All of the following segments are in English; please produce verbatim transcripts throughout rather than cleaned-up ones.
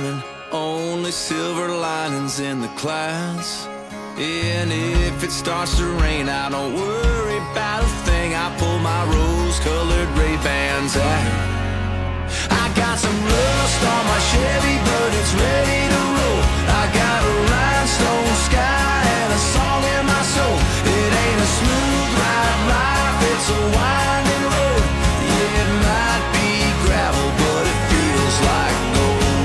morning, only silver linings in the clouds. And if it starts to rain, I don't worry about a thing. I pull my rose-colored Ray-Bans out. I got some rust on my Chevy, but it's ready to roll. I got a rhinestone sky and a song in my soul. It ain't a smooth ride life, it's a winding road. Yeah, it might be gravel, but it feels like gold.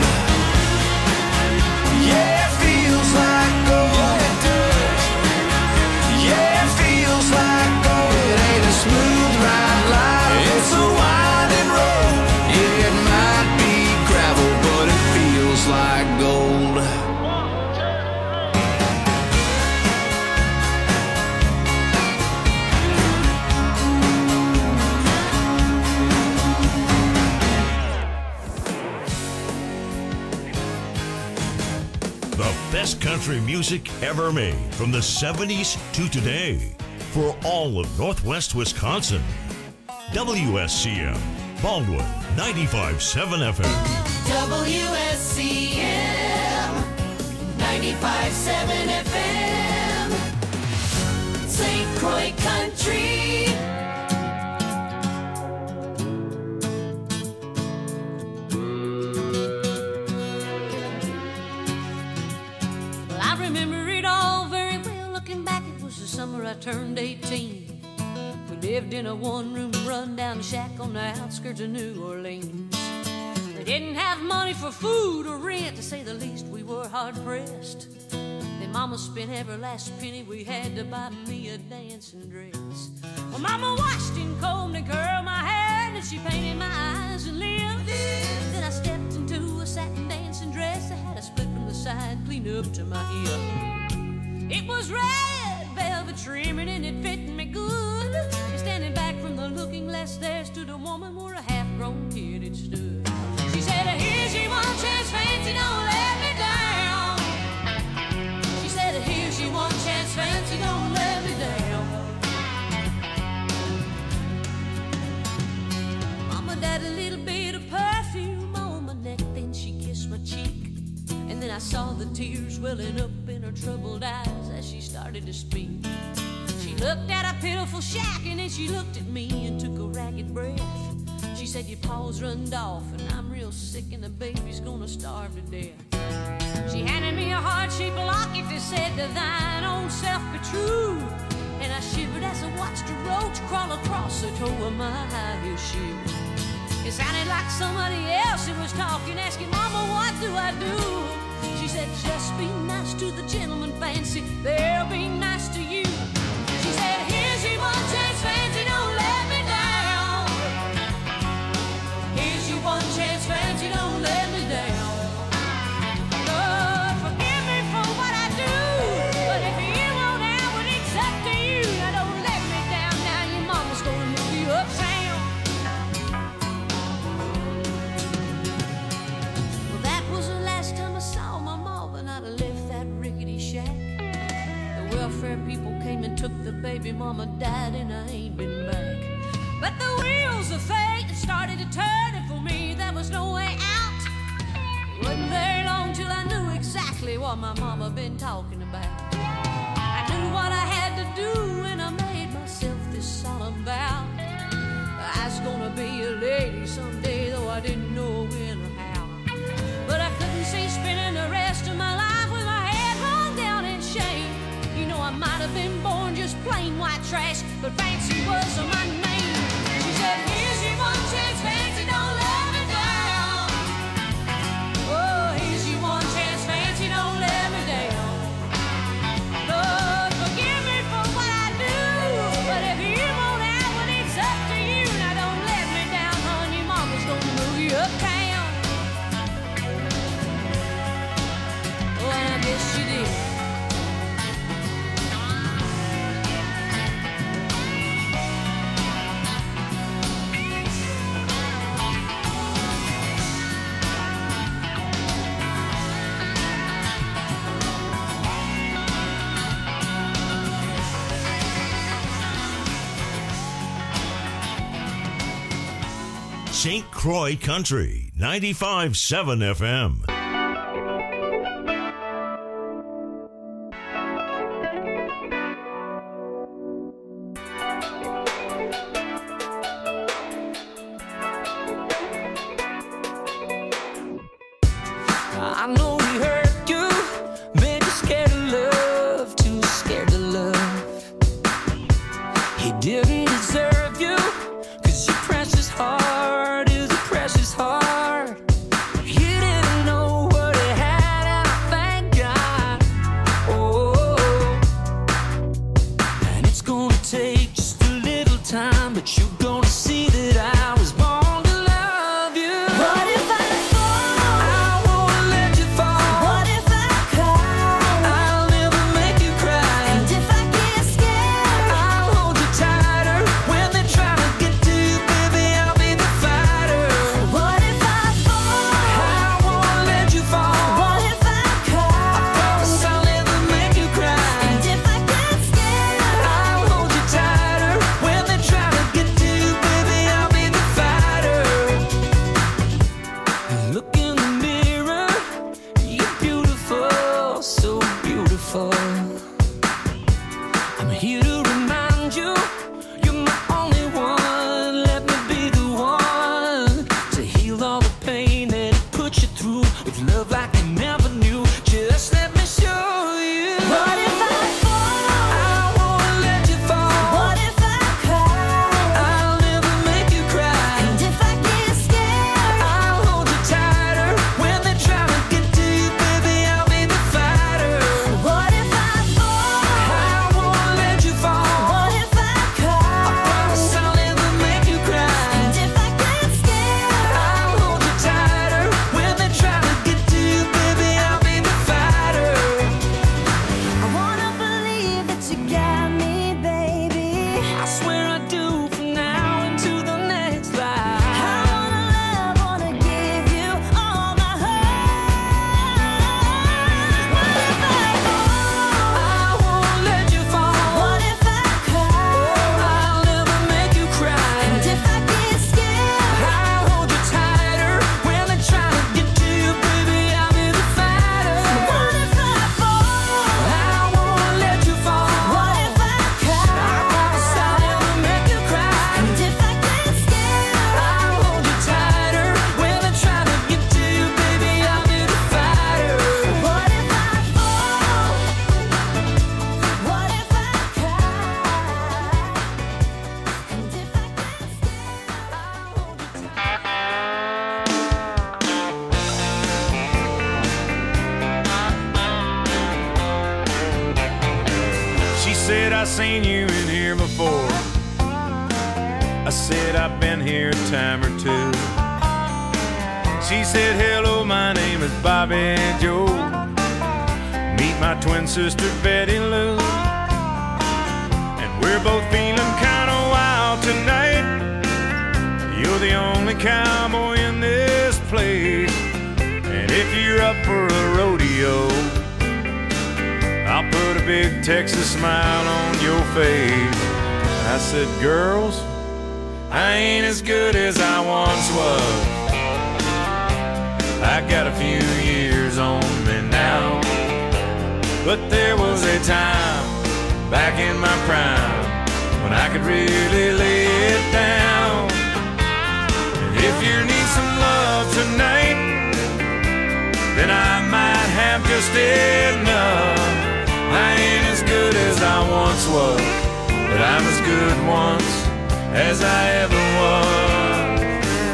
Yeah, it feels like gold. It does. Yeah, it feels like gold. It ain't a smooth ride life, it's a winding road. Yeah, it might be gravel, but it feels like gold. The best country music ever made from the seventies to today for all of Northwest Wisconsin. W S C M, Baldwin, ninety-five point seven F M. W S C M, ninety-five point seven F M, Saint Croix Country. Well, I remember it all very well. Looking back, it was the summer I turned eighteen. We lived in a one-room run-down shack on the outskirts of New Orleans. We didn't have money for food or rent, to say the least. We were hard-pressed. Then Mama spent every last penny we had to buy me a dancing dress. Well, Mama washed and combed and curled my hair, and she painted my eyes and lips. Then I stepped into a satin dancing dress that had a split from the side clean up to my hip. It was red velvet trimming and it fit me good. And standing back from the looking glass, there stood a woman where a half-grown kid had stood. She said, here's your one chance, fancy, don't let me down. She said, here's your one chance, fancy, don't let me down. Mama died a little bit of perfume on my neck, then she kissed my cheek. And then I saw the tears welling up in her troubled eyes as she started to speak. She looked at a pitiful shack and then she looked at me and took a ragged breath. She said, your paws runned off and I'm real sick and the baby's gonna starve to death. She handed me a heart-shaped locket that said, to thine own self be true. And I shivered as I watched a roach crawl across the toe of my high-heel shoe. It sounded like somebody else who was talking, asking, Mama, what do I do? She said, just be nice to the gentleman, fancy, they'll be nice to you. She said, here's your one chance, fancy, don't let me down. Here's your one chance, fancy, don't let me down. Lord, forgive me for what I do, but if you won't have it, it's up to you. Now don't let me down, now your mama's gonna move you uptown. Well, that was the last time I saw my mom and I left that rickety shack. The welfare people came and took the baby, mama died and I ain't been back. But the wheels of fate started to turn, and for me there was no way out. It wasn't very long till I knew exactly what my mama been talking about. I knew what I had to do and I made myself this solemn vow. I was gonna be a lady someday, though I didn't know when or how. But I couldn't see spending the rest of my life with my head hung down in shame. You know, I might have been born just plain white trash, but fancy was my name. She said, here's your one chance, fancy, don't let me down. Oh, here's your one chance, fancy, don't let me down. Lord, forgive me for what I do, but if you won't have it, it's up to you. Now don't let me down, honey, mama's gonna move you uptown. Oh, and I guess she did. Saint Croix Country, ninety-five point seven F M. I know he hurt you, made you scared of love, too scared to love. He didn't deserve you, cause your precious heart is a precious heart. He didn't know what he had, and I thank God. Oh, and it's gonna take just a little time, but you're gonna see that I was born to love you. What if I fall? I won't let you fall. What if I cry? I'll never make you cry. And if I get scared? I'll hold you tighter. When they try to get to you, baby, I'll be the fighter. What if I fall? I won't let you fall. What if I cry? Promise I'll never make you cry. And if I get scared? I'll hold you tighter. When they try to get to you, baby, I'll be the fighter. Look in the mirror, you're beautiful, so beautiful. I'm here to remind you, you're my only one. Let me be the one to heal all the pain that it put you through with love like you never knew. Just let me show you. What if I fall? I won't let you fall. What if I cry? I'll never make you cry. And if I get scared? I'll hold you tighter. When they try to get to you, baby, I'll be the fighter. What if I fall? I won't let you fall. What if I cry? Promise I'll never make you cry. And if I get scared? I'll hold you tighter. When they try to get to you, baby, I'll be the fighter. I wanna believe that you got me, baby. I swear I do from now into the next I life. wanna love, wanna give you all my heart. What if I fall? I won't let you fall. What if I cry? I'll never make you cry. And if I get scared? I'll hold you tighter. When they try to get to you, baby, I'll be the fighter. What if I fall? I won't let you fall. What if I I promise cry? I'll never make you cry. And if I get scared? I'll hold you tighter. When they try to get to you, baby, I'll be the fighter. What if I fall? What if I cry? And if I get scared? I'll hold you tighter. She said, I seen you in here before. I said, I've been here a time or two. She said, hello, my name is Bobby Joe. Meet my twin sister, Betty Lou. And we're both feeling kinda wild tonight. You're the only cowboy in this place. And if you're up for a rodeo, I'll put a big Texas smile on your face. I said, girls, I ain't as good as I once was. I got a few years on me now. But there was a time back in my prime when I could really lay it down. And if you need some love tonight, then I might have just enough. I ain't as good as I once was, but I'm as good once as I ever was.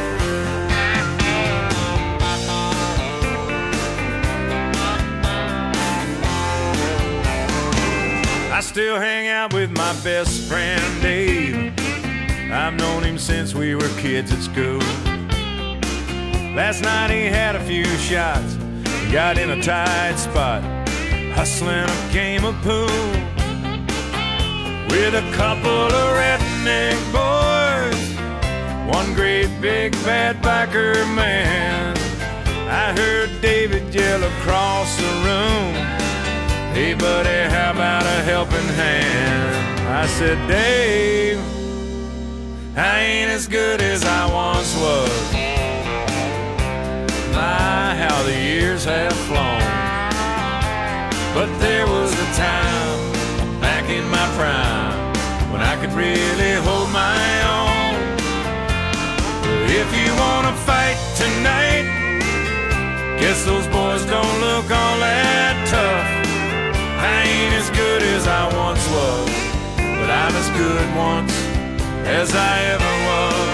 I still hang out with my best friend Dave. I've known him since we were kids at school. Last night he had a few shots, got in a tight spot, hustling a game of pool with a couple of redneck boys, one great big bad biker man. I heard David yell across the room, hey buddy, how about a helping hand? I said, Dave, I ain't as good as I once was. My, how the years have flown. But there was a time back in my prime when I could really hold my own. But if you wanna fight tonight, guess those boys was don't look all that tough. I ain't as good as I once was, but I'm as good once as I ever was.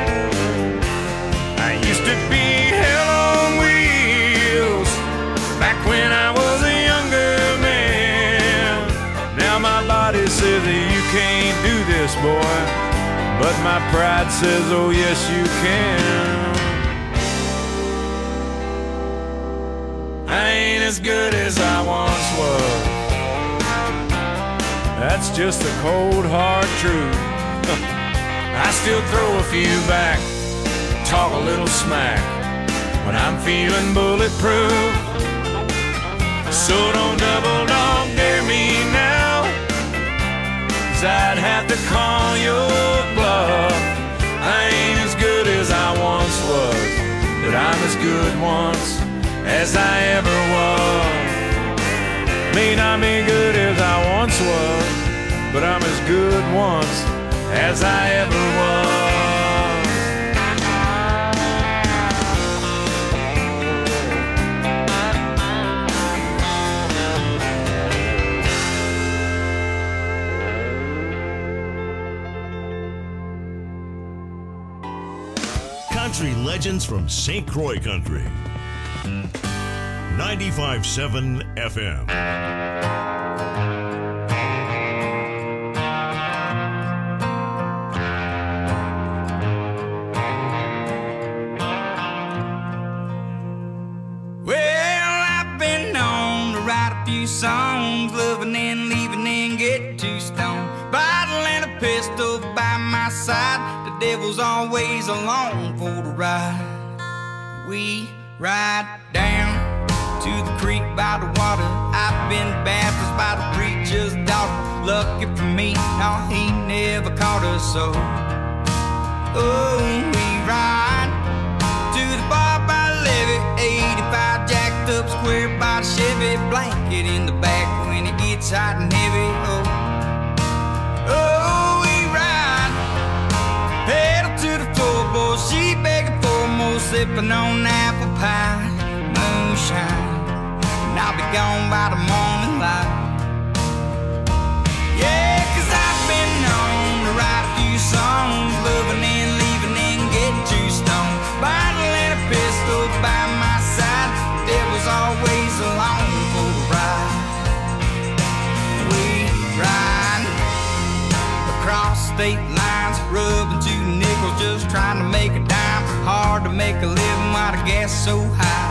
I used to be hell on wheels back when I was a younger man. Now my body says that you can't do this, boy, but my pride says, oh yes you can. I ain't as good as I once was. That's just the cold hard truth. I still throw a few back, talk a little smack when I'm feeling bulletproof. So don't double dog dare me now, 'cause I'd have to call your bluff. I ain't as good as I once was, but I'm as good once as I ever was. May not be good as I once was, but I'm as good once as I ever was. Country legends from Saint Croix Country. ninety-five point seven F M. Well, I've been known to write a few songs, loving and leaving and get too stoned. Bottle and a pistol by my side, the devil's always along for the ride. We ride down to the creek by the water. I've been baptized by the preacher's daughter. Lucky for me, no, he never caught us so. Oh, we ride to the bar by the levee, eighty-five jacked up square by the Chevy, blanket in the back when it gets hot and heavy. Oh, oh, we ride, pedal to the floorboard, she begging for more, sipping on apple pie, moonshine. I'll be gone by the morning light. Yeah, 'cause I've been known to write a few songs, loving and leaving and get too stoned. Bottle and a pistol by my side, the devil's always along for the ride. We ride across state lines, rubbing two nickels, just trying to make a dime. Hard to make a living while the gas is so high.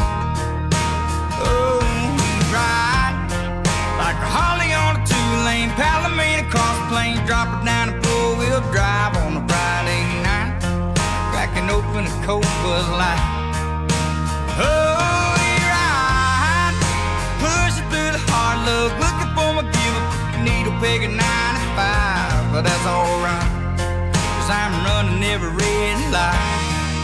Oh, we ride like a Harley on a two-lane Palomino cross plains, drop it down a four-wheel drive on a Friday night, cracking open a cold Bud Light. Oh, we ride, pushing through the hard luck, looking for my giver, needle peg at ninety-five, but that's alright, 'cause I'm running every red light.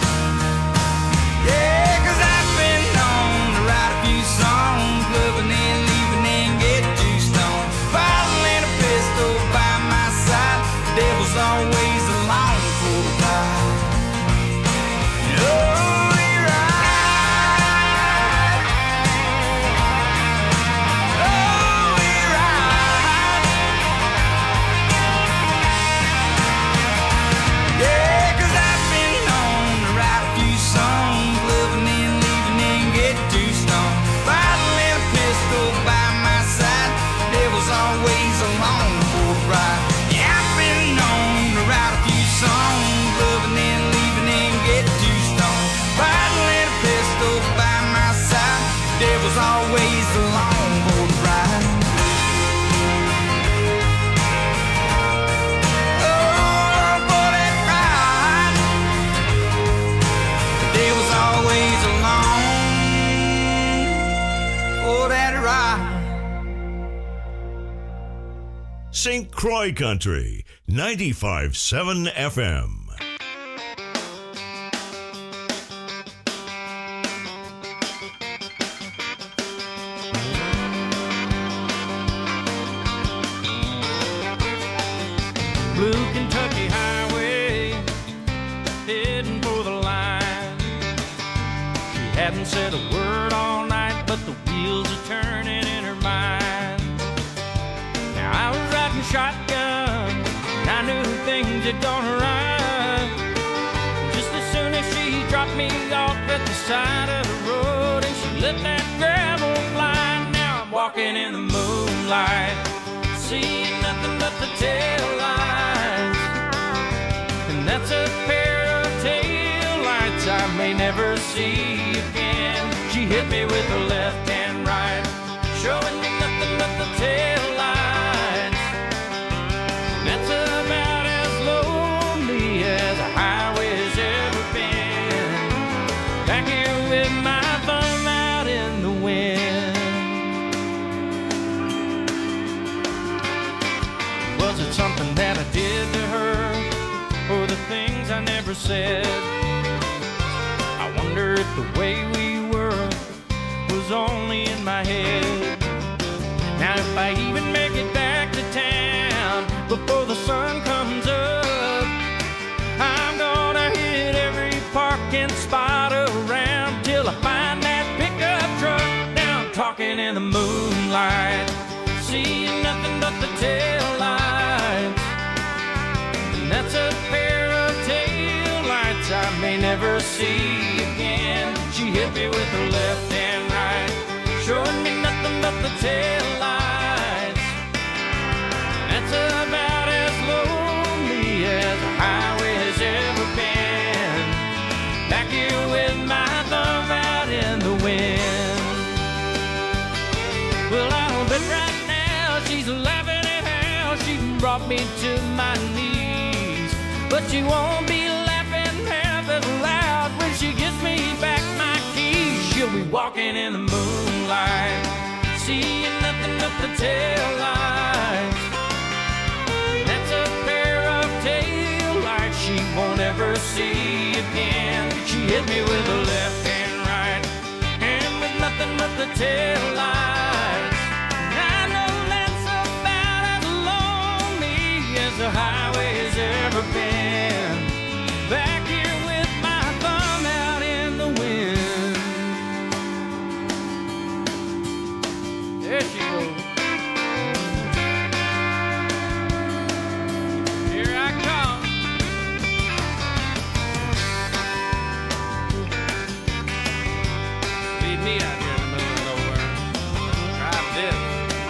Yeah, 'cause I've been known to write a few songs, loving and leaving and get too stoned. Bottle and a pistol by my side, the devil's always along for the ride. Oh, we ride. Oh, we ride. Yeah, 'cause I've been known to write a few songs, loving and leaving and get too stoned. Bottle and a pistol by my side, the devil's always along for the ride. Yeah, I've been known to write a few songs, loving and leaving and get too stoned. Bottle and a pistol by my side, the devil's always along for the ride. Oh, for that ride, the devil's always along for that ride. Saint Croix Country, ninety-five point seven F M. Blue Kentucky Highway, heading for the line. She hadn't said a word all night. shotgun, and I knew things had gone right. Just as soon as she dropped me off at the side of the road and she let that gravel fly, now I'm walking in the moonlight, seeing nothing but the tail lights. And that's a pair of tail lights I may never see again. She hit me with her left and right, showing me nothing but the tail lights. That's about as lonely as a highway's ever been. Back here with my thumb out in the wind. Was it something that I did to her, or the things I never said? I wonder if the way we were was only in my head. Now if I even make it back to town before the sun comes up, I'm gonna hit every parking spot around till I find that pickup truck. Now I'm talking in the moonlight, seeing nothing but the tail lights. And that's a pair of tail lights I may never see again. She hit me with her left and right, showing me nothing but the tail lights. That's about as lonely as a highway has ever been. Back here with my thumb out in the wind. Well, I'll bet right now she's laughing at how she brought me to my knees, but she won't be laughing half as loud when she gives me back my keys. She'll be walking in the moonlight, seeing nothing but the tail lights. That's a pair of tail lights she won't ever see again. She hit me with her left and right, and with nothing but the tail lights. I know that's about as lonely as the highway has ever been. Back here with my thumb out in the wind. There she goes. Here I come. Leave me out here in the middle of nowhere. Drive this.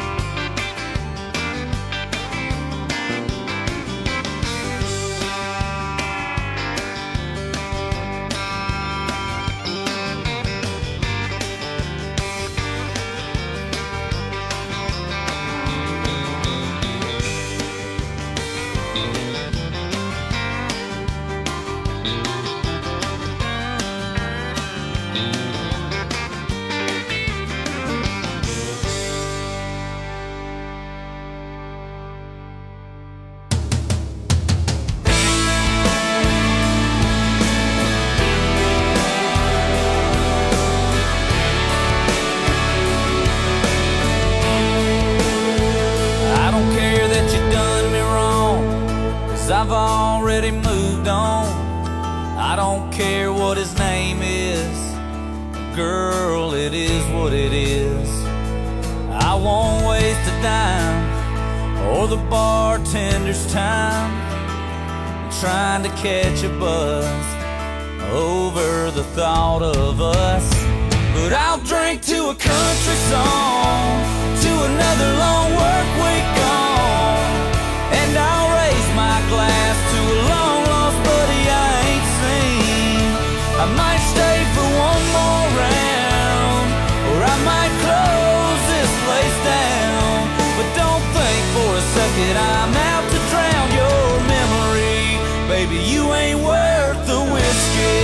I don't care that you done me wrong, 'cause I've already moved on. I don't care what his name is, girl, it is what it is. I won't waste a dime or the bartender's time trying to catch a buzz over the thought of us. But I'll drink to a country song, to another long work week gone, and I'll raise my glass to a long lost buddy I ain't seen. I might stay for one more round, or I might close this place down. But don't think for a second I'm out to drown your memory. Baby, you ain't worth the whiskey.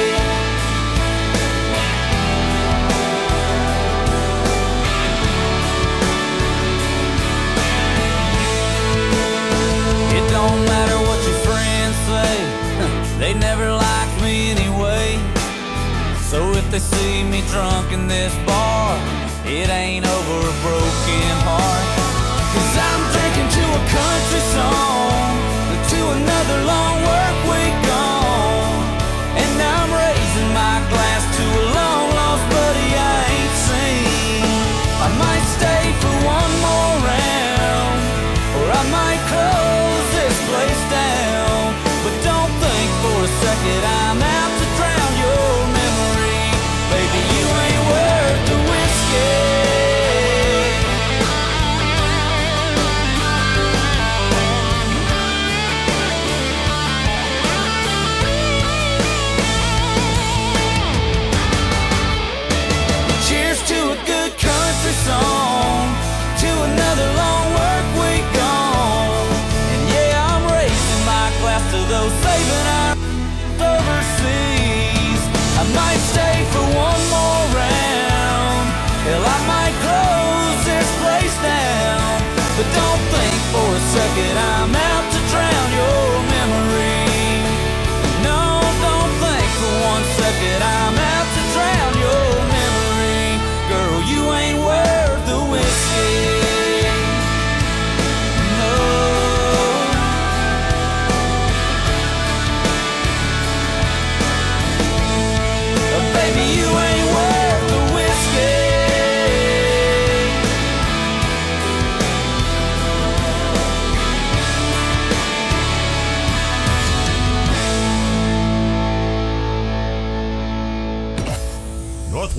Don't matter what your friends say, they never liked me anyway. So if they see me drunk in this bar, it ain't over a broken heart. 'Cause I'm drinking to a country song, to another long work week gone, and I'm raising my glass to a long lost buddy I ain't seen. I might stay for one more round, or I might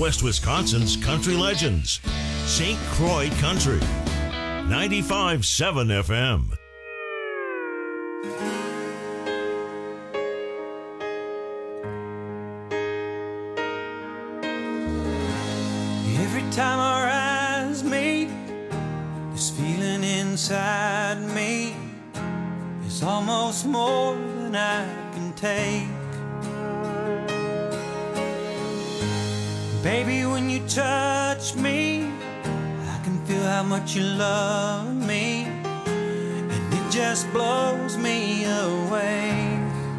Northwest Wisconsin's country legends. Saint Croix Country. ninety-five point seven F M. Every time our eyes meet, this feeling inside me is almost more than I can take. Baby, when you touch me, I can feel how much you love me, and it just blows me away.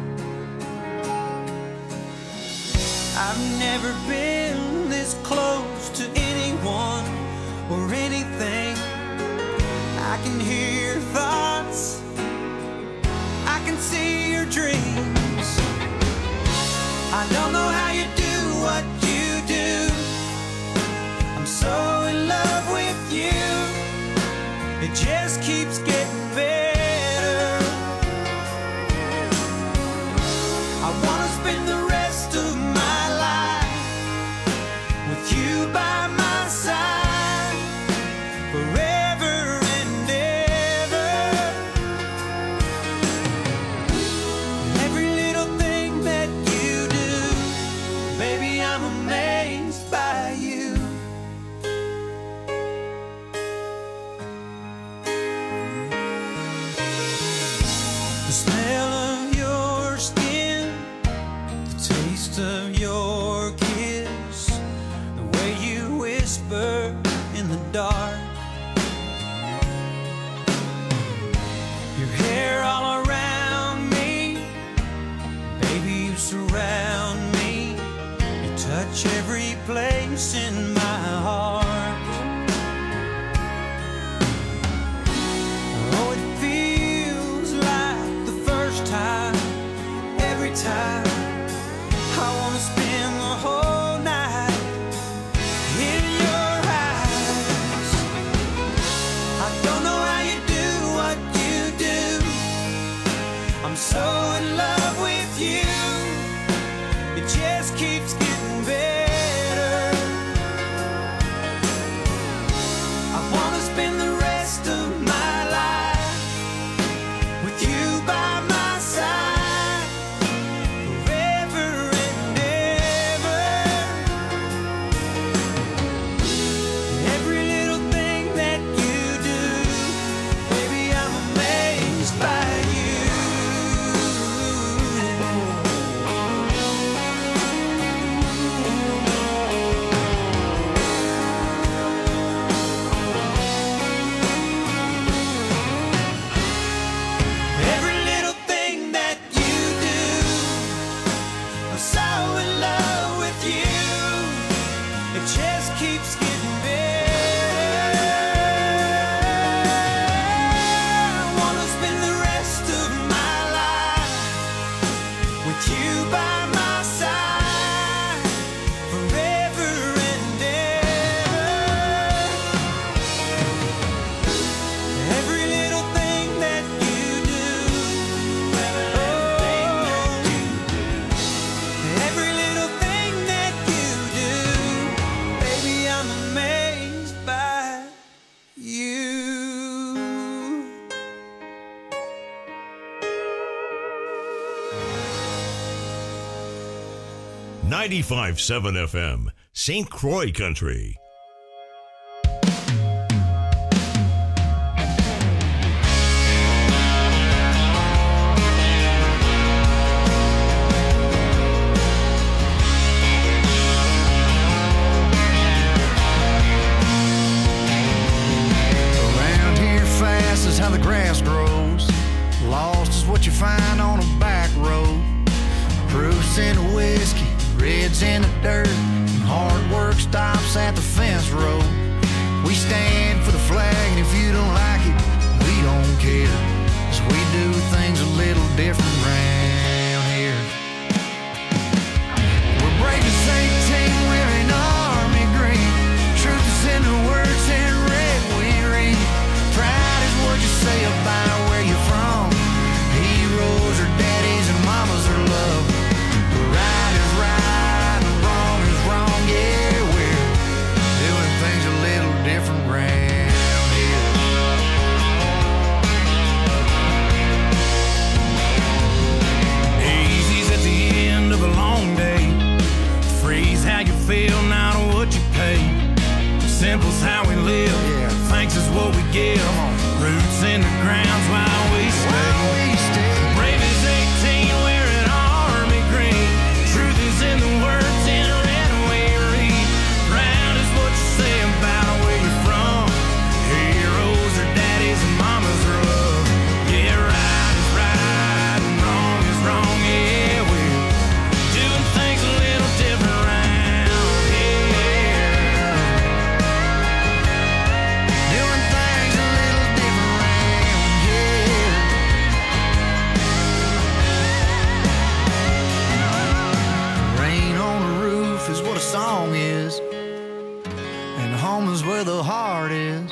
I've never been this close to anyone or anything. I can hear your thoughts, I can see your dreams. I don't know how you do what you do. I'm so in love with you. It just keeps getting better. I wanna spend the rest of my life with you by my side, forever and ever. Every little thing that you do, baby, I'm amazed by you. The smell of your skin, the taste of your kiss, the way you whisper in the dark, your hair all around me, baby, you surround me, you touch every place in my heart. Oh, it feels like the first time, every time. I wanna spend the whole night in your eyes. I don't know how you do what you do. I'm so in love with you. It just keeps getting better. I wanna spend the rest of my life with you by my side, forever and ever. Every little thing that you do, baby, I'm amazed by you. Every little thing that you do, I'm so in love with you. It just keeps getting better. I wanna spend the rest of my life with you by my side, forever and ever. Every little thing that you do, every little thing that you do, baby, I'm amazed by you. ninety-five point seven F M, Saint Croix Country. Around here fast is how the grass grows. Lost is what you find on a back road. Proofs in the whiskey, reds in the dirt, and hard work stops at the fence road. We stand for the flag, and if you don't like it, we don't care, 'cause we do things a little different round here. We're brave as eighteen, wearing army green. Truth is in the words in red we read. Pride is what you say about where you're from. Heroes are daddies and mamas are love. Right is right and wrong is wrong, yeah, we're Simple's how we live. Yeah. Thanks is what we give. Roots in the ground's while we stay. While we stay. Brave as eighteen wearing army green. Truth is in the words in red we read. Proud is what you say about where you're from. Heroes are daddies and mamas are love. Yeah, right is right and wrong is wrong. Yeah, we're doing things a little different round here. Doing things a little different round here. Rain on the roof is what a song is, and home is where the heart is.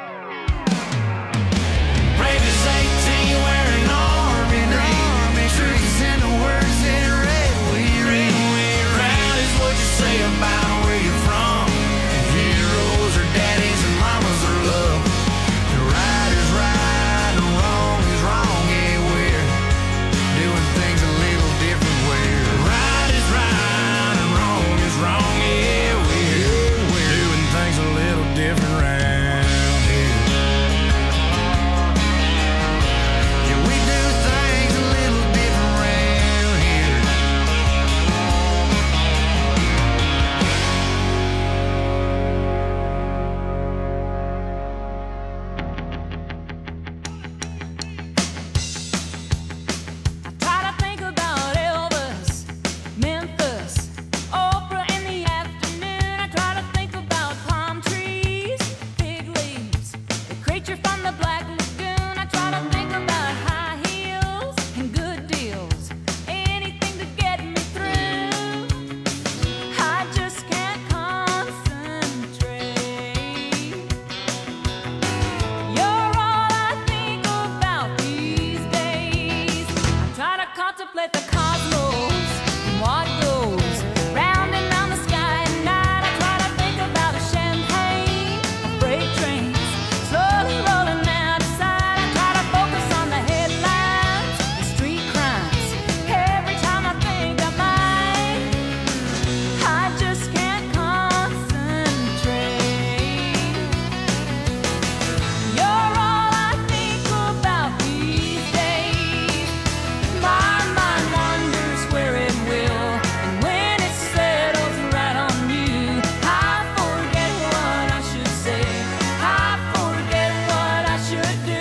Brave as eighteen wearing army green. Truth is in the words in red we read. Proud is what you say about where you're from. Heroes are daddies and mamas are love. The right is right and wrong is wrong. Yeah, we're doing things a little different. We're Right is right and wrong is wrong. Yeah, we're doing things a little different round here. yeah, we do things a little different round here. I try to think about Elvis, Memphis, Oprah in the afternoon. I try to think about palm trees, fig leaves, the creature from the Black Lagoon. I try to think about high heels and good deals, anything to get me through. I just can't concentrate. You're all I think about these days. I try to contemplate the cosmos and what goes round and round the sky at night. I try to think about a champagne, a freight trains slowly rolling out of sight. I try to focus on the headlines, the street crimes. Every time I think I might, I just can't concentrate. You're all I think about these days. My mind wanders where it will, and when it settles right on you, I forget what I should say. I forget what I should do.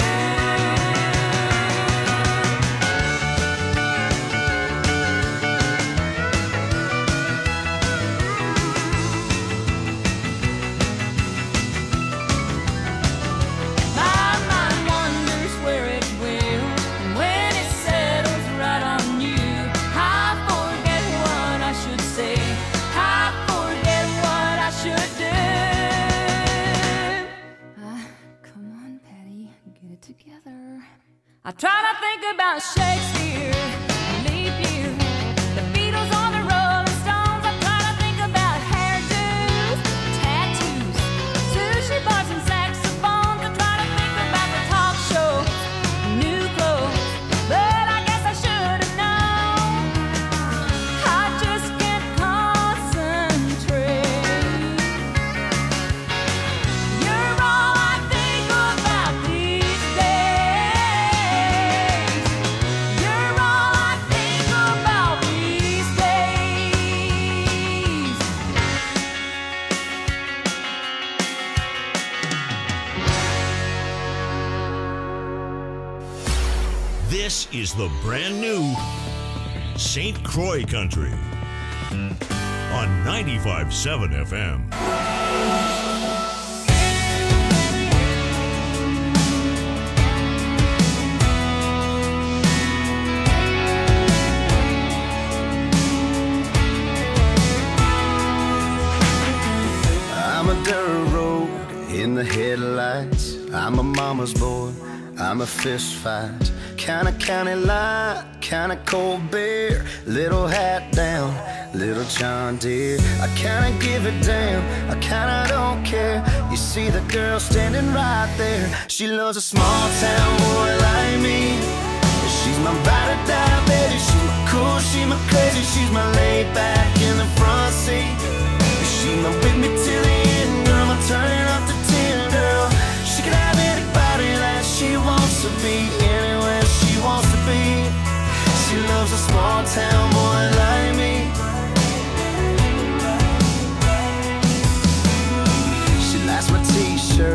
My mind wanders where it will, and when it settles right on you, I forget what I should say. I forget what I should do. Ah, come on, Patty, get it together. I try to think about Shakespeare, leap year, the Beatles on the Rolling Stones. I try to think about hairdos, tattoos, sushi bars and saxophones. I try to think about the talk shows, new clothes, but I guess I should have known. I just can't concentrate. You're all I think about these days. You're all I think about these days. This is the brand new Saint Croix Country on ninety-five point seven F M. I'm a dirt road in the headlights. I'm a mama's boy. I'm a fist fight. Kinda county line, kinda cold beer. Little hat down, little John Deere. I kinda give it down, I kinda don't care. You see the girl standing right there. She loves a small town boy like me. She's my ride or die, baby. She's my cool, she's my crazy. She's my laid back in the front seat. She's my with me till the end, girl, my turn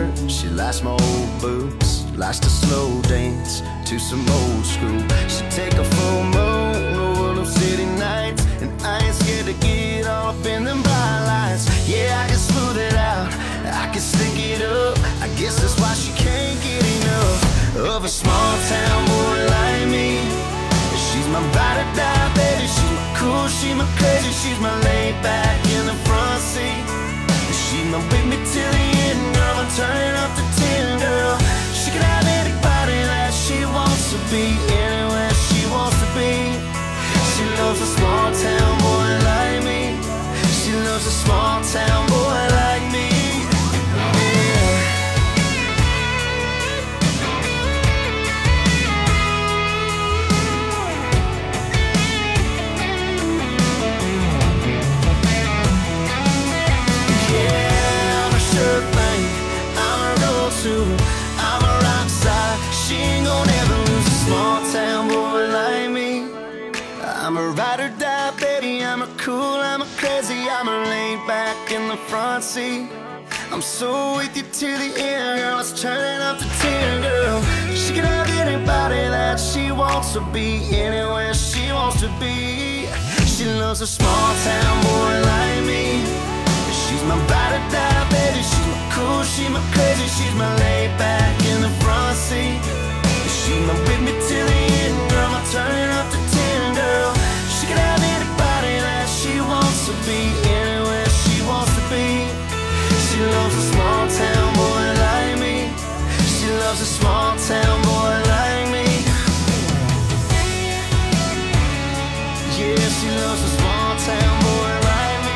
shirt, she likes my old boots, likes to slow dance to some old school. She take a full moon over them city nights, and I ain't scared to get all up in them bright lights. Yeah, I can smooth it out, I can stick it up. I guess that's why she can't get enough of a small town boy like me. She's my ride or die, baby. She's my cool, she's my crazy, she's my laid back in the front seat. She's my with me till the end, girl. I'm turning up to ten, girl. She can have anybody that she wants to be, anywhere she wants to be. She loves a small town boy like me. She loves a small town boy like me. I'm a rock star, she ain't gonna ever lose a small town boy like me. I'm a ride or die, baby, I'm a cool, I'm a crazy, I'm a laid back in the front seat. I'm so with you to the end, girl, it's turning up to ten, girl. She can have anybody that she wants to be, anywhere she wants to be. She loves a small town boy like me. She's my ride or die, baby. She's my cool, she's my crazy, she's my laid back in the front seat. She's my with me till the end, girl. I'm turning up to ten, girl. She can have anybody that she wants to be, anywhere she wants to be. She loves a small town boy like me. She loves a small town boy like me. Yeah, she loves a small town boy like me.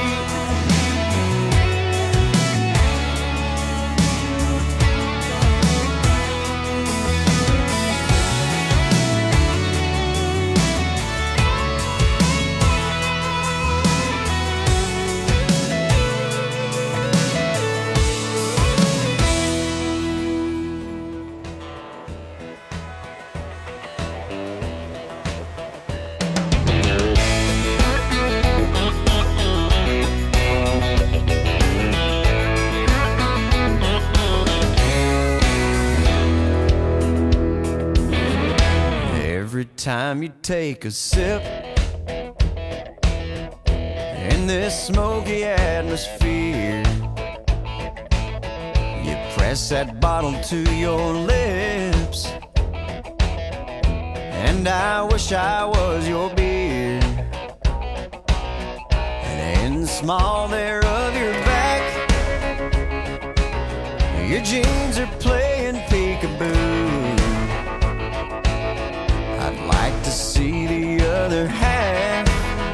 Every time you take a sip in this smoky atmosphere, you press that bottle to your lips, and I wish I was your beer. And in the small there of your back, your jeans are playing peekaboo. I'd like to see the other half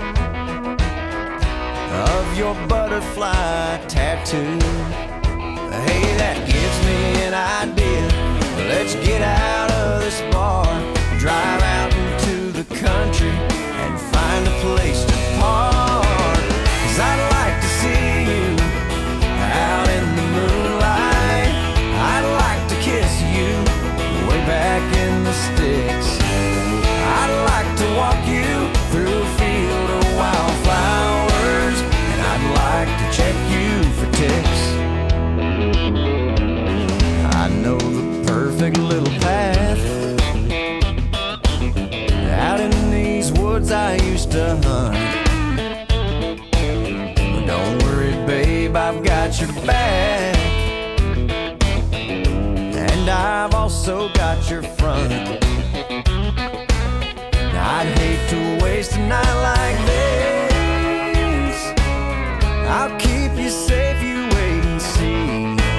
of your butterfly tattoo. Hey, that gives me an idea. Let's get out of this bar, drive out into the country and find a place to park. 'Cause I'd like to see you out in the moonlight. I'd like to kiss you way back in the sticks. I'd like to walk you through a field of wildflowers, and I'd like to check you for ticks. I know the perfect little path out in these woods I used to hunt. But don't worry, babe, I've got your back, and I've also got your front. I'd hate to waste a night like this. I'll keep you safe, you wait and see.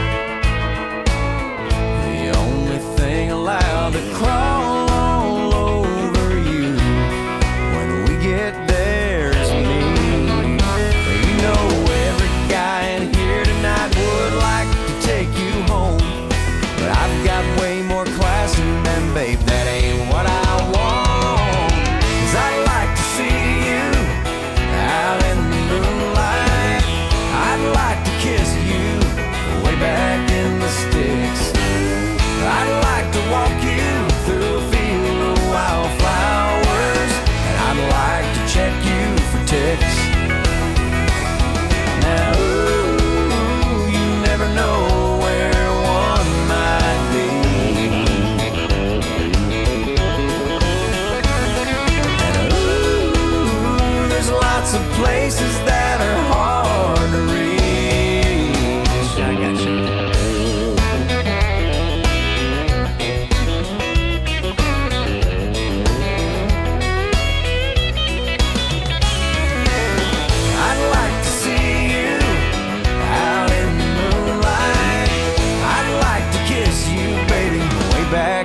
The only thing allowed to crawl all over you when we get there is me. You know every guy in here tonight would like to take you home, but I've got way more class in them, babe, that ain't what I want. I'd like to see you out in the moonlight. I'd like to kiss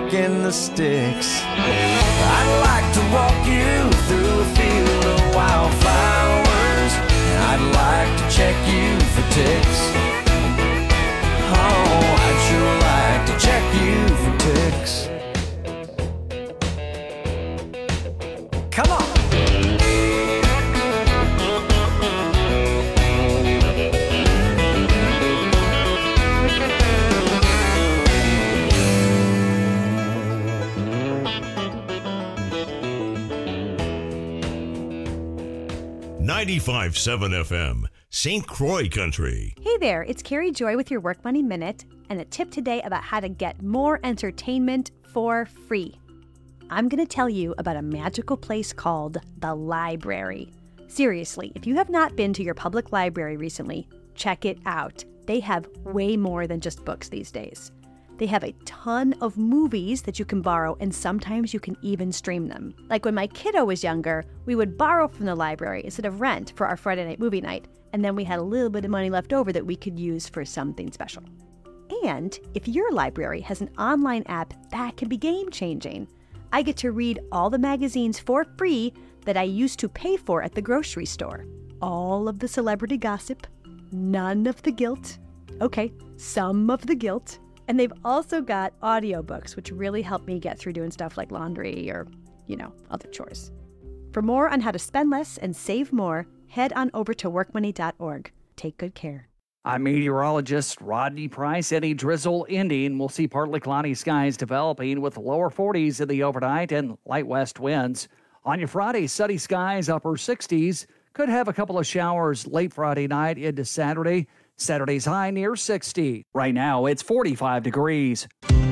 working the sticks. I'd like to walk you through a field of wildflowers, and I'd like to check you for ticks. Oh, I'd sure like to check you for ticks. Come on. ninety-five point seven F M, Saint Croix Country. Hey there, it's Carrie Joy with your Work Money Minute, and a tip today about how to get more entertainment for free. I'm going to tell you about a magical place called the library. Seriously, if you have not been to your public library recently, check it out. They have way more than just books these days. They have a ton of movies that you can borrow, and sometimes you can even stream them. Like when my kiddo was younger, we would borrow from the library instead of rent for our Friday night movie night, and then we had a little bit of money left over that we could use for something special. And if your library has an online app, that can be game-changing. I get to read all the magazines for free that I used to pay for at the grocery store. All of the celebrity gossip, none of the guilt. Okay, some of the guilt. And they've also got audiobooks, which really help me get through doing stuff like laundry or, you know, other chores. For more on how to spend less and save more, head on over to work money dot org. Take good care. I'm meteorologist Rodney Price. Any drizzle ending. We'll see partly cloudy skies developing with lower forties in the overnight and light west winds. On your Friday, sunny skies, upper sixties. Could have a couple of showers late Friday night into Saturday. Saturday's high near sixty. Right now, it's forty-five degrees.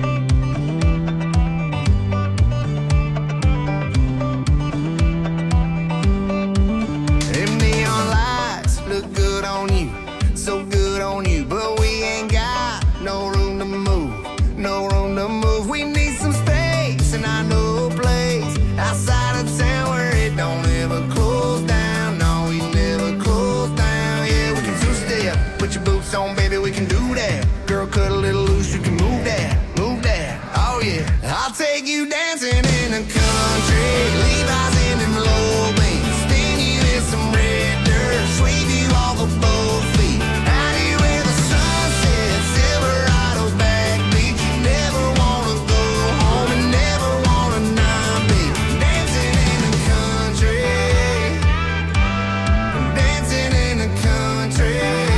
Them neon lights look good on you, so good on you, but we ain't got no room to move, no room to move. We need some space, and I know a place outside of town where it don't ever close down. No, we never close down. Yeah, we can two-step. Put your boots on, baby, we can do that. Girl, cut a little loose, you can move that, move that. Oh yeah, I'll take you dancing in the country. Levi's in them low beams, stain you in some red dirt, sweep you off of both feet. Out here where the sun sets, Silverado back beach. You never wanna go home and never wanna not be dancing in the country, dancing in the country.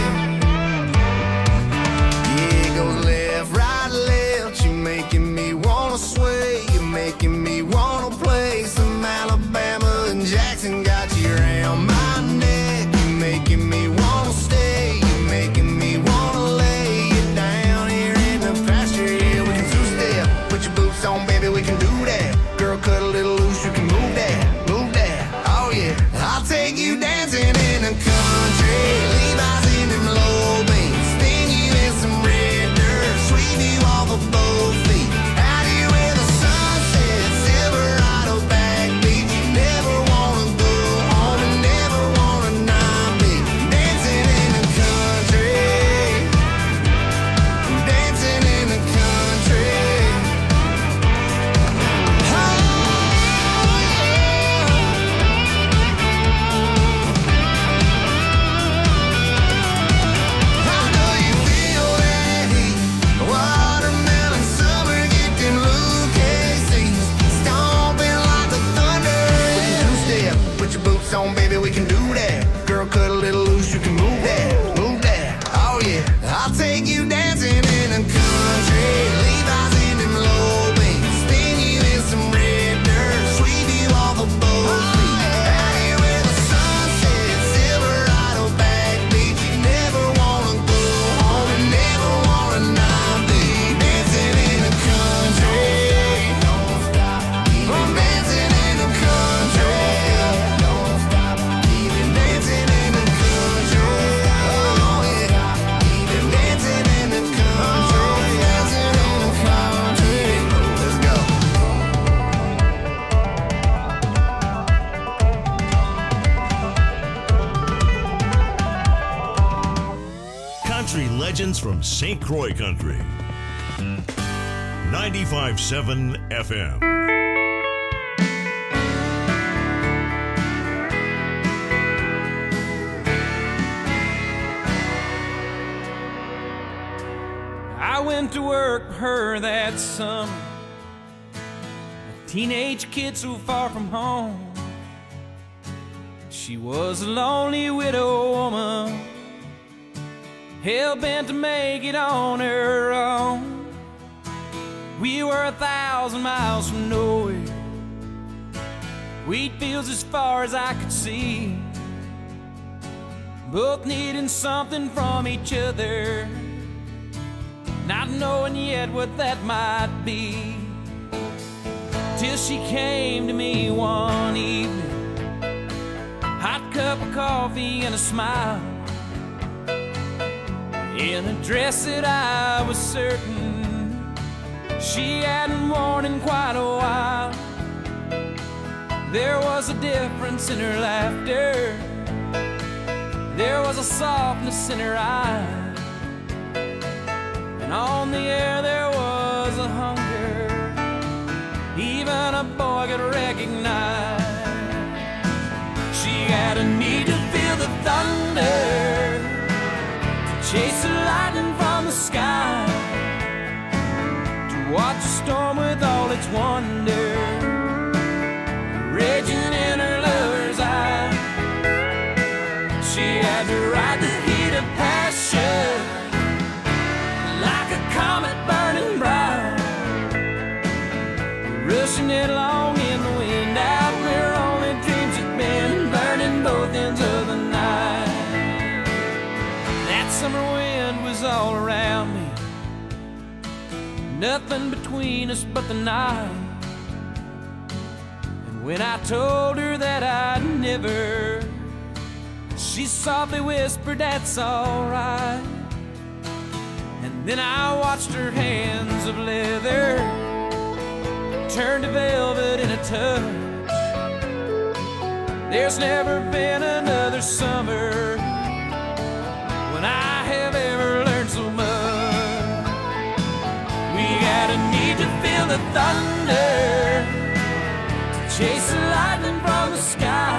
Sway, you're making me wanna play some Alabama, and Jackson got you around my neck. You're making me wanna stay, you're making me wanna lay you down here in the pasture. Yeah, we can two-step. Put your boots on, baby, we can do that. Girl, cut a little loose, you can move that, move that. Oh yeah, I'll take you dancing in the country. Levi's in them low beams, stain you in some red dirt, sweep you off of both feet. On, baby, we can do that. Girl, cut a little loose, you can move that, move that. Oh yeah, I'll take you dancing in the country. Levi's in them low beams, stain you in some red dirt, sweep you off of both feet. Out here where the sun sets, Silverado back beach. You never wanna go home and never wanna not be dancing in the country. Don't stop, keep on dancing in the country. Legends from Saint Croix Country. ninety-five point seven F M. I went to work for her that summer, a teenage kid so far from home. She was a lonely widow woman, hell-bent to make it on her own. We were a thousand miles from nowhere, wheat fields as far as I could see, both needing something from each other, not knowing yet what that might be. Till she came to me one evening, hot cup of coffee and a smile, in a dress that I was certain she hadn't worn in quite a while. There was a difference in her laughter, there was a softness in her eyes, and on the air there was a hunger even a boy could recognize. She had a need to feel the thunder, to chase the lightning from the sky, to watch a storm with all its wonder raging in her lover's eye. She had to ride the heat of passion like a comet burning bright, rushing it along in the wind out where only dreams had been, burning both ends of the night. That summer wind was all around me, nothing between us but the night. And when I told her that I'd never, she softly whispered, "That's all right." And then I watched her hands of leather turn to velvet in a touch. There's never been another summer when I have ever learned so much. We had a need to feel the thunder, to chase the lightning from the sky,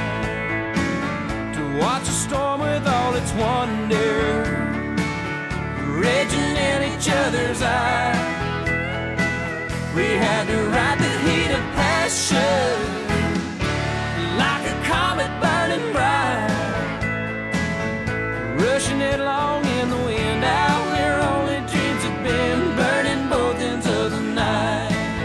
to watch a storm with all its wonder raging in each other's eyes. We had to ride the heat of passion like a comet burning bright, rushing it along in the wind out where only dreams had been, burning both ends of the night.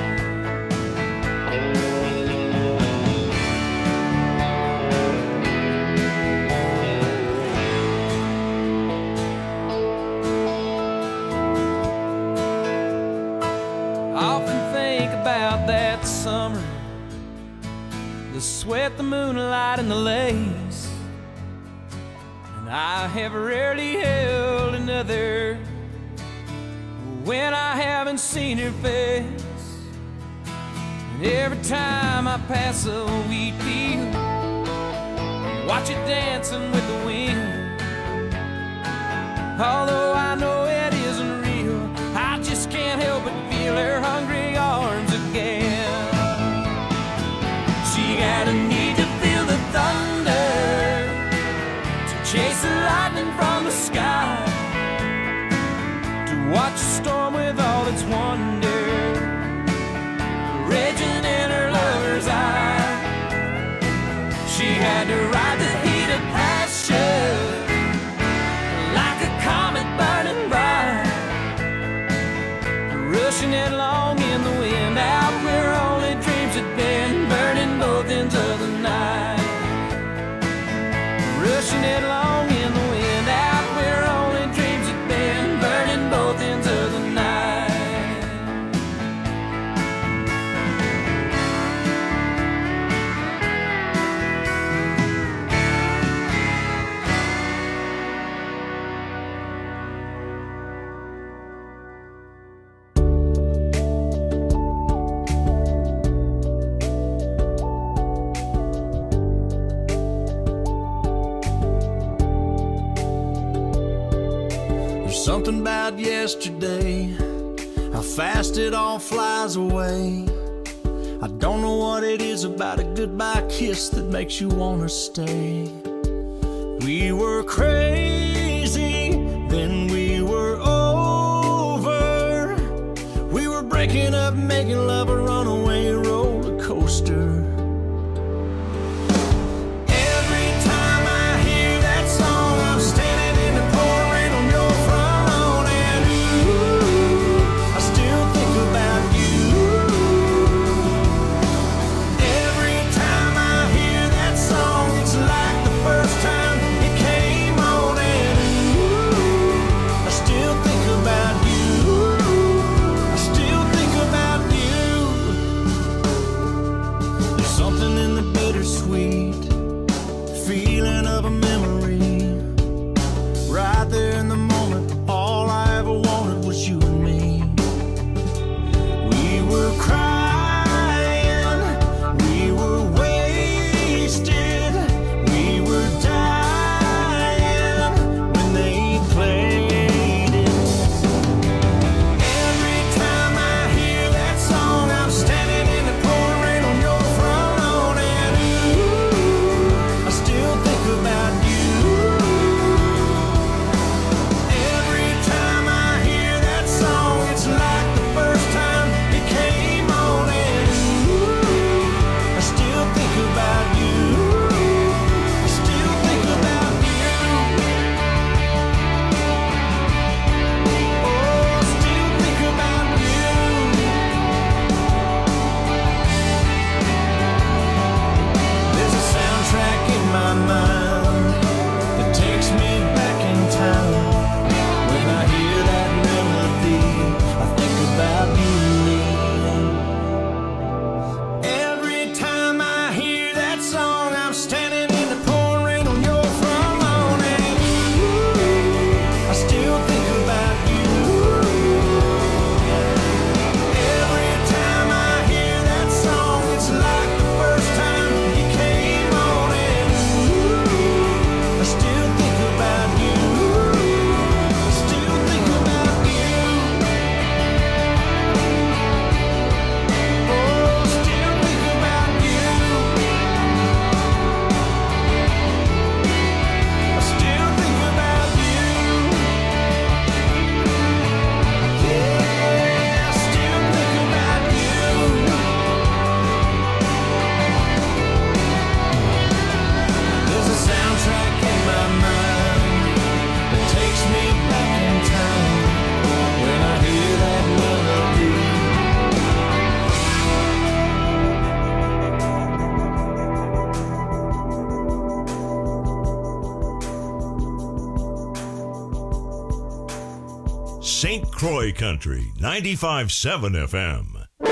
About that summer, the sweat, the moonlight, and the lace, and I have rarely held another when I haven't seen her face. And every time I pass a wheat field, watch it dancing with the wind, although I know it isn't real, I just can't help but feel her hungry arms again. She had a need to feel the thunder, to chase the lightning from the sky, to watch a storm with all its wonder raging in her lover's eye. She had to ride the heat of passion like a comet burning bright, rushing it along in the wind out where only dreams had been, burning both ends of the night, rushing it along in the wind out where only dreams had been, burning both ends of the night. Something about yesterday how fast it all flies away. I don't know what it is about a goodbye kiss that makes you wanna stay. We were crazy, then we were over. We were breaking up, making love a runaway roller coaster. Saint Croix Country, ninety-five point seven F M.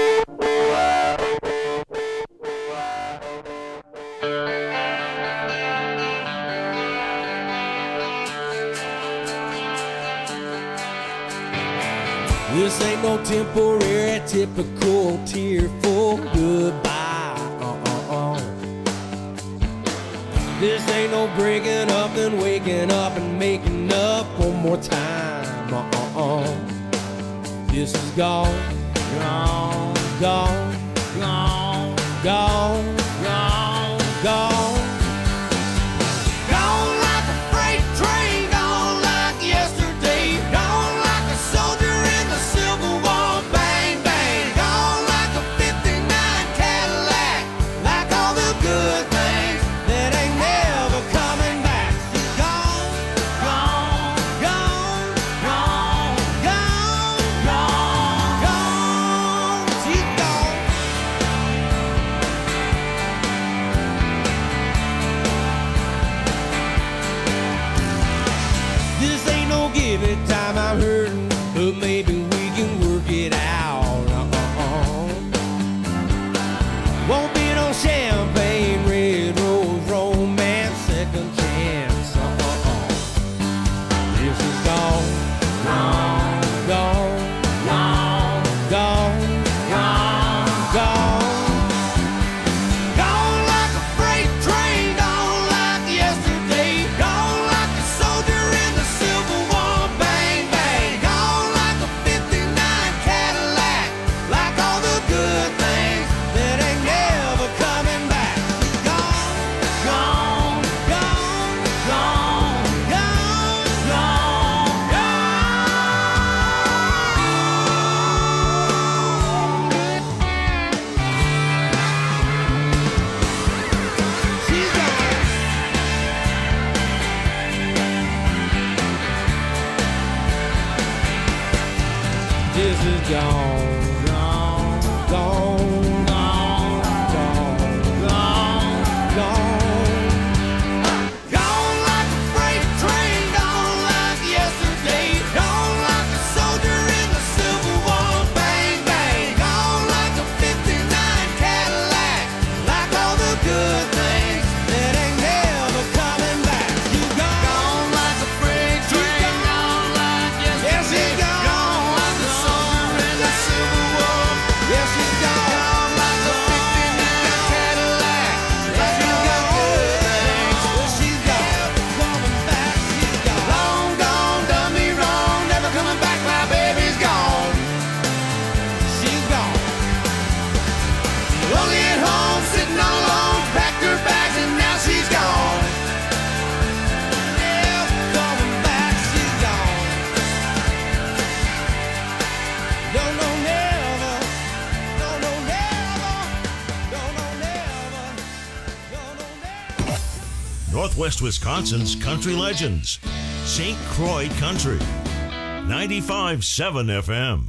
This ain't no temporary, typical tearful goodbye. Uh-uh-uh. This ain't no breaking up and waking up and making up one more time. Uh-uh-uh. This is gone, gone, gone, gone, gone, gone, gone. Gone like a freight train, gone like yesterday, gone like a soldier in the Civil War, bang, bang, gone like a fifty-nine Cadillac, like all the good things that ain't never coming back. She's gone, gone, gone, gone, gone, gone, gone. She's gone, This is gone, gone, gone, gone, gone, gone, gone. Gone like a freight train, gone like yesterday, gone like a soldier in the Civil War. Bang, bang, gone like a fifty-nine Cadillac, like all the good things that ain't never coming back. You gone, gone like a freight train, gone like yesterday. Yes, you gone. Yes, she's gone like a fifty-nine Cadillac. Like all the good things. She's gone, coming back. She's gone. Long gone, done me wrong. Never coming back. My baby's gone. She's gone. Only at home, sitting all alone. Packed her bags and now she's gone. Never coming back. She's gone. Don't know never. Northwest Wisconsin's country legends. Saint Croix Country. ninety-five point seven F M.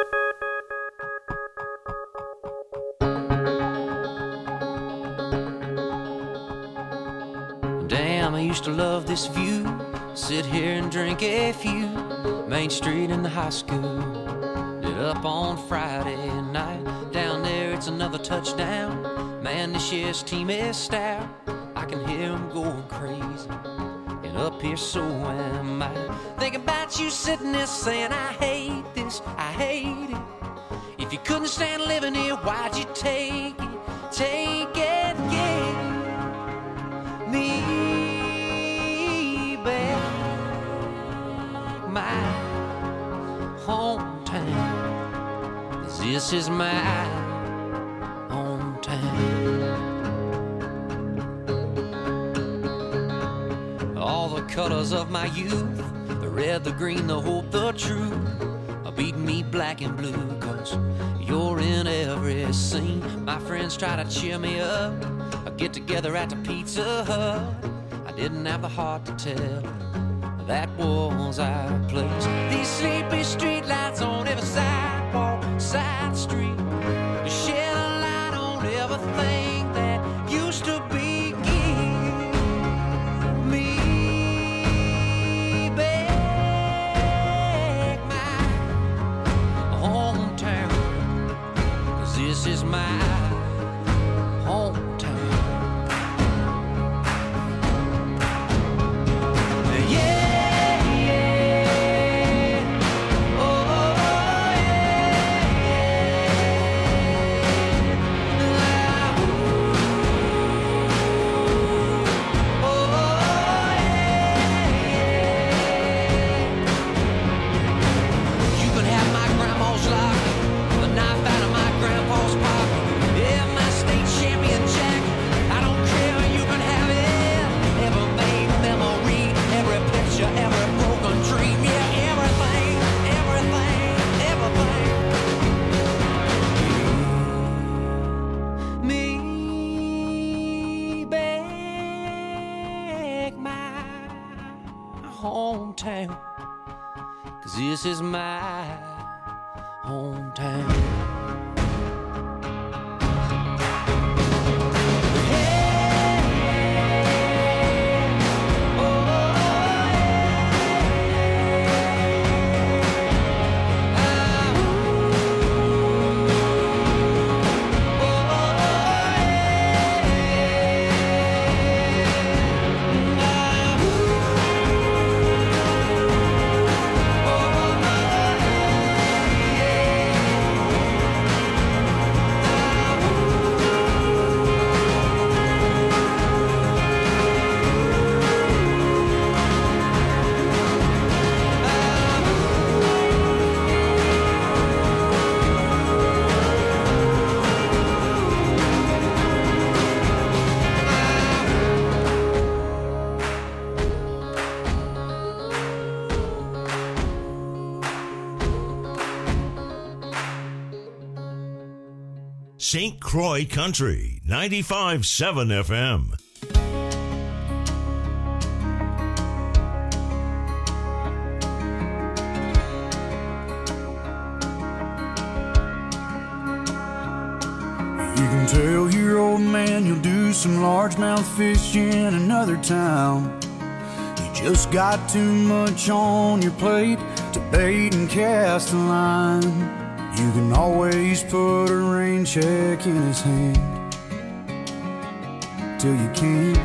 Damn, I used to love this view. Sit here and drink a few. Main Street in the high school. Lit up on Friday night. Down there it's another touchdown. Man, this year's team is stout. I can hear them going crazy. And up here so am I. Thinking about you sitting there saying, I hate this, I hate it. If you couldn't stand living here, why'd you take it? Take it, yeah. Me back. My hometown. 'Cause this is my hometown. All the colors of my youth, the red, the green, the hope, the truth, are beating me black and blue, 'cause you're in every scene. My friends try to cheer me up, I get together at the Pizza Hut. I didn't have the heart to tell that was our place. These sleepy street lights on every sidewalk, side street, to shed a light on everything that used to be. This is my hometown. Yeah, yeah. Oh, yeah, yeah. Oh, yeah. You can have my grandma's lock, the knife out of my grandpa's pocket. Yeah, my state champion jack. I don't care, you can have it. Every made memory, every picture, every broken dream. Yeah, everything, everything, everything. Me back my hometown. 'Cause this is my hometown. Saint Croix Country, ninety-five point seven F M. can tell your old man you'll do some largemouth fish in another town. You just got too much on your plate to bait and cast a line. You can always put a rain check in his hand till you can't.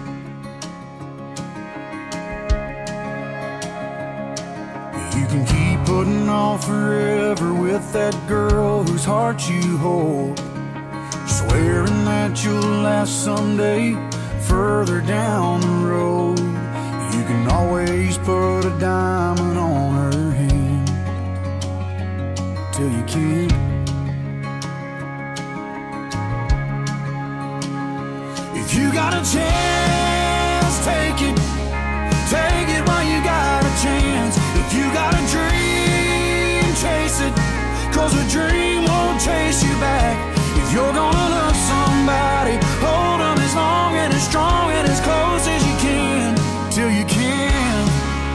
You can keep putting off forever with that girl whose heart you hold, swearing that you'll last someday further down the road. You can always put a diamond on her hand till you can't. If you got a chance, take it. Take it while you got a chance. If you got a dream, chase it, 'cause a dream won't chase you back. If you're gonna love somebody, hold them as long and as strong and as close as you can till you can.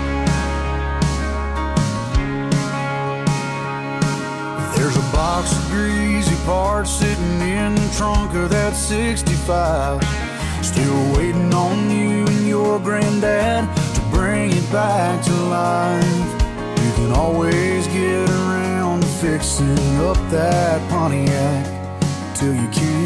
There's a box of greasy parts sitting in the trunk of that sixty-five, still waiting on you and your granddad to bring it back to life. You can always get around to fixing up that Pontiac till you can't.